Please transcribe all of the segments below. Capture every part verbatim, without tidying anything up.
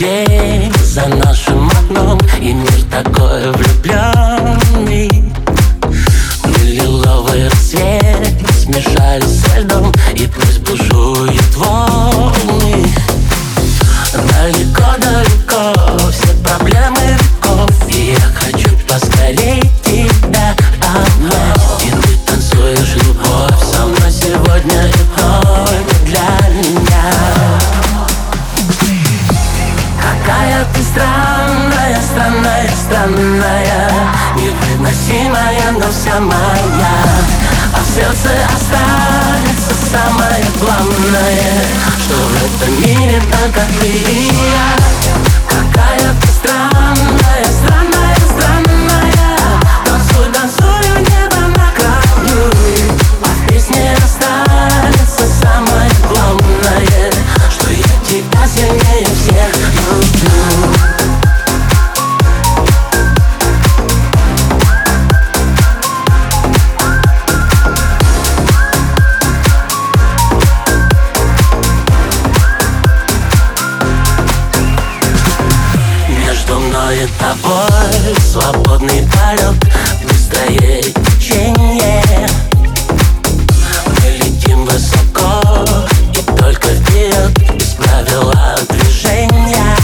день за нашим окном, и мир такой влюбленный. Мы лиловый рассвет смешались со льдом, и пусть бушуют волны. Далеко-далеко все проблемы веков, и я хочу поскорей тебя обнять. И ты танцуешь любовь со мной сегодня, и только для меня. Какая ты странная, странная, странная, невыносимая, но вся моя. А в сердце останется самое главное, что в этом мире только ты и я. Какая ты странная, странная, странная, танцуй, танцуй у неба на краю. А в песне останется самое главное, что я тебя сильнее всех люблю. Между мной и тобой свободный полет, быстрое течение. Мы летим высоко и только вперед, без правила движения.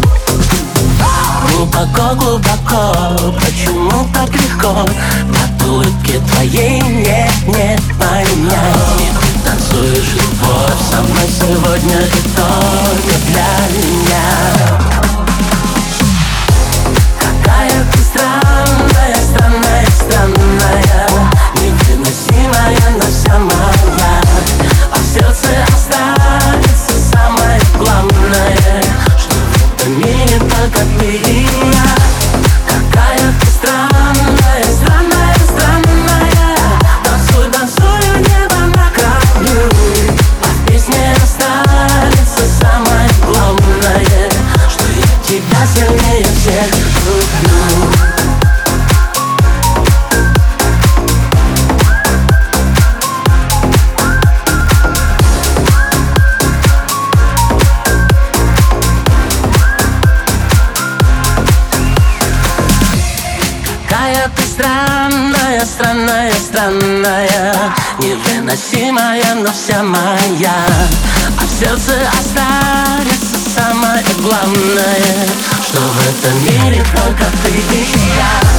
Глубоко-глубоко, почему так легко от улыбки твоей нет, нет меня. И ты танцуешь любовь со мной сегодня, и только для меня. Какая ты странная, странная, странная, невыносимая, но вся моя. А в сердце останется самое главное, что в этом мире только ты и я. Какая ты странная, странная, странная, танцуй, танцуй у неба на краю. А в песне останется самое главное, что я тебя сильнее всех люблю. Какая ты странная, странная, странная, невыносимая, но вся моя. А в сердце останется самое главное, что в этом мире только ты и я.